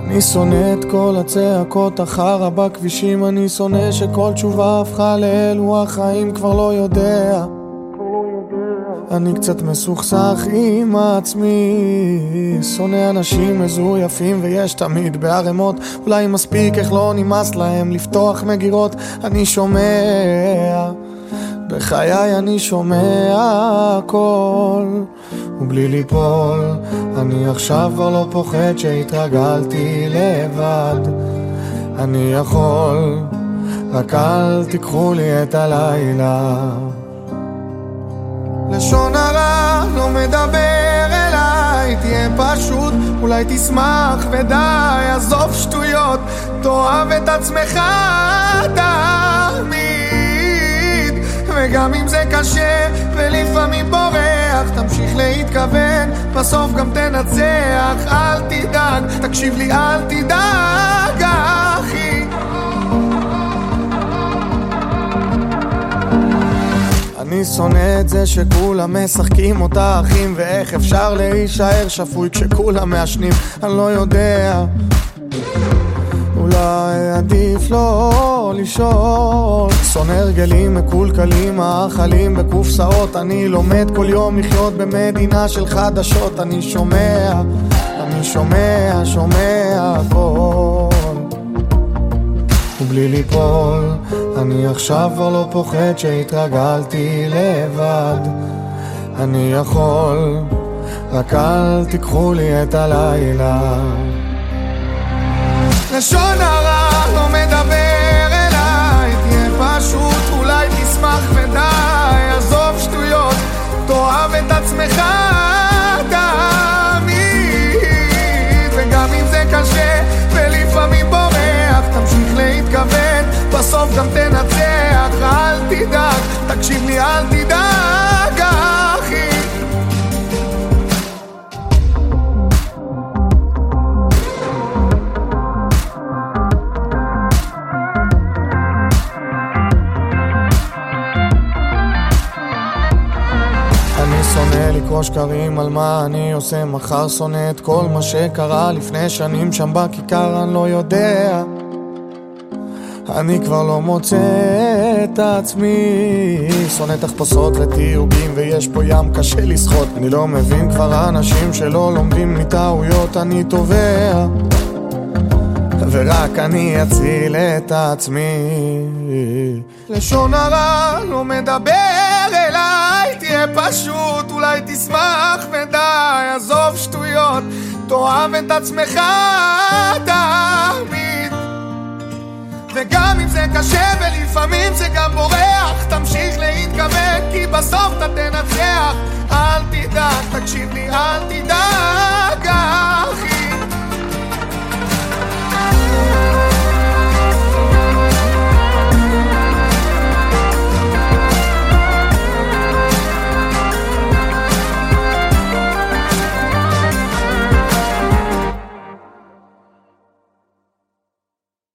אני שונא את כל הצעקות אחרה בכבישים, אני שונא שכל תשובה הפכה לאלו החיים כבר לא יודע. אני קצת מסוכסך עם עצמי, שונא אנשים מזויפים ויש תמיד בערימות, אולי מספיק איך לא נמאס להם לפתוח מגירות. אני שומע, בחיי אני שומע הכל ובלי ליפול. אני עכשיו כבר לא פוחד שהתרגלתי לבד, אני יכול, רק אל תיקחו לי את הלילה. לשון הרע לא מדבר אליי, תהיה פשוט, אולי תשמח ודי, עזוב שטויות, תאהב את עצמך תמיד. וגם אם זה קשה ולפעמים בורח, תמשיך להתכוון, בסוף גם תנצח. אל תדאג, תקשיב לי, אל תדאג אחי. אני שונא את זה שכולם משחקים אותה אחים, ואיך אפשר להישאר שפוי כשכולם מעשנים. אני לא יודע, אולי עדיף לא לשאול. שונא הרגלים מקולקלים, האכלים בקופסאות. אני לומד כל יום לחיות במדינה של חדשות. אני שומע, שומע הכל ובלי ליפול. אני עכשיו כבר לא פוחד שהתרגלתי לבד, אני יכול, רק אל תיקחו לי את הלילה. לשון הרע לא מדבר אליי, תהיה פשוט, אולי תשמח ודי, עזוב שטויות, תאהב את עצמך תמיד. וגם אם זה קשה ולפעמים בורח, תמשיך להתכוון, בסוף גם תנצח. אל תדאג, תקשיב לי, אל תדאג אחי. אני שונא לקרוא שקרים על מה אני עושה מחר, שונא את כל מה שקרה לפני שנים שם בכיכר. אני לא יודע, אני כבר לא מוצא את עצמי, שונא תחפושות ותיוגים ויש פה ים קשה לשחות. אני לא מבין כבר אנשים שלא לומדים מטעויות. אני תובע ורק אני אציל את עצמי. לשון הרע לא מדבר אליי, תהיה פשוט, אולי תשמח ודי, עזוב שטויות, תאהב את עצמך תמיד. וגם אם זה קשה ולפעמים זה גם בורח, תמשיך להתכוון כי בסוף אתה תנצח. אל תדאג, תקשיב לי, אל תדאג.